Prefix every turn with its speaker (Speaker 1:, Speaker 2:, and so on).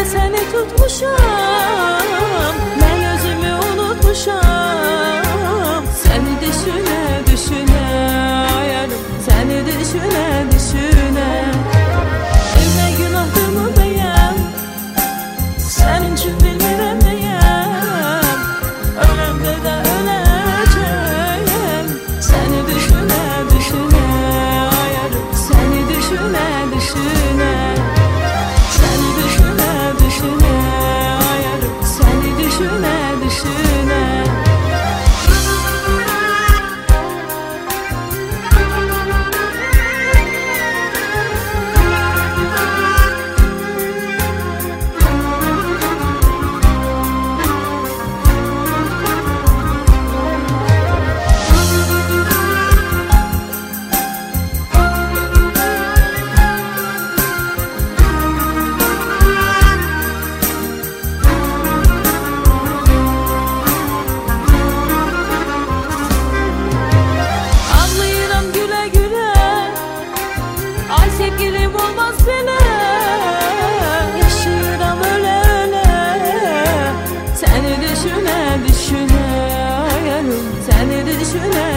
Speaker 1: de seni tutmuşam, ben özümü unutmuşam. Seni düşüne düşüne ayarım, seni düşüne düşüne. Evne günahdımı beyem, senin için bilmirem neyem. Ölemde de öleceğim, seni düşüne düşüne ayarım, seni düşüne düşüne. Seni düşüne düşüne ayarım, seni düşüne düşüne. Sevgilim olmaz bile, yaşıyorum öyle öyle. Seni düşüne düşüne ayarım, seni düşüne